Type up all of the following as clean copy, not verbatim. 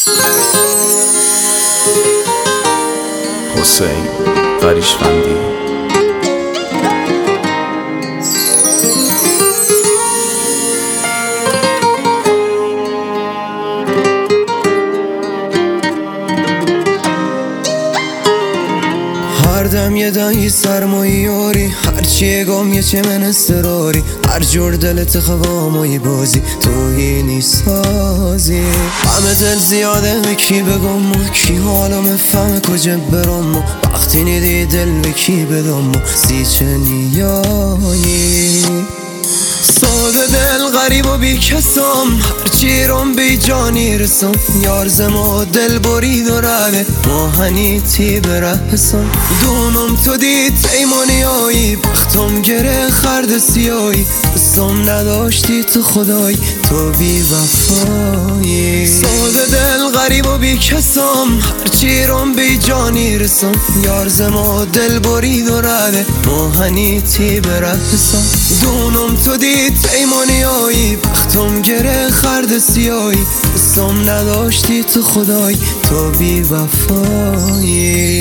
حسین قریشفندی. هر دم یه دایی سرمایی یاری، هرچی گم یه چه من استراری، هر جور دلت خوامایی بازی توهینی سازی. همه دل زیاده به کی بگم و کی حالا مفهم کجا برم و وقتی نیدی دل به کی بدم و سی چه نیایی. ساده دل غریب و بی کسم، هرچی رم بی جانی رسم، یار زما دل برید و رده ماهنی تی برسم. دونم تو دید تیمانیایی، بختم گره خرد سیایی، بستم نداشتی تو خدای تو بی وفایی. ساده دل غریب و بی کسم، هرچی رم بی جانی رسم، یار زما دل برید و رده ماهنی تی برسم. دونم تو دید تیمانیایی، بختم گره خرد سیایی، بستم نداشتی تو خدای تو بی وفایی.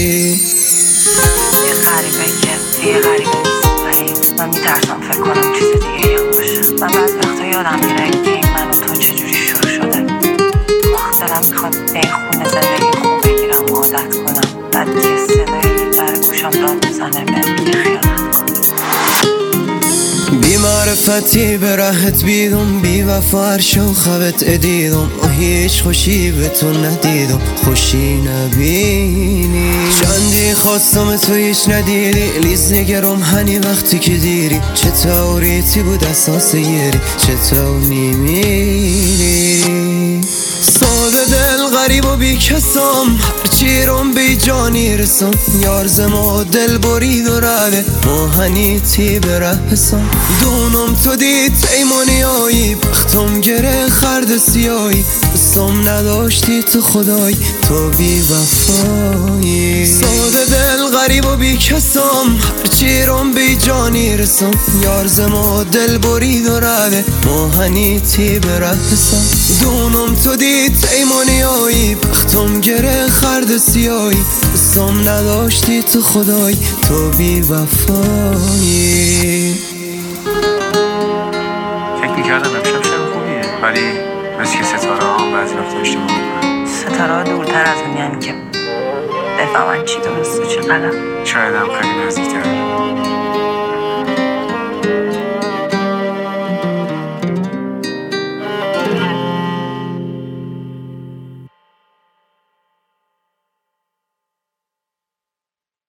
یه غریبه که دیگه غریبه نیست، ولی من میترسم فکر کنم چیز دیگه هم باشه. من بعض وقتا یادم میره که من و تو چجوری شروع شده. دلم میخواد به این خونه زندگی خوب بگیرم و عادت کنم، بعد یه صدایی در گوشم داد میزنه بهم میگه خیانت کن. بی معرفتی به رهت بیدم، بی وفا هر شو خوابت ادیدم، و هیچ خوشی به تو ندیدم خوشی نبینی. چندی خواستم تو هیچ ندیدی، لیز نگرم هنی وقتی که دیری، چطوریتی بود اساس یری چطور میمیری. ساده دل غریب و بی کسم، هرچی رم بی جانی رسم، یار زما دل برید و رده ماهنی تی برسم. دونم تو دید تیمانیایی، بختم گره خرد سیایی، بستم نداشتی تو خدای تو بی وفایی. ساده دل غریب و بی کسم، هرچی رم بی جانی رسم، یار زما دل برید و رده ماهنی تی برسم. دونم تو دید تیمانیایی، بختم گره خرد سیایی، بستم نداشتی تو خدای تو بی وفایی. فکر میکردم امشب شب خوبیه، ولی مثل که ستاره ها بعضی وقتا اشتباه میکنن. ستاره ها دورتر از اون یعنی که بفهمن چی درست و چی غلط. شاید هم خیلی نزدیکتر.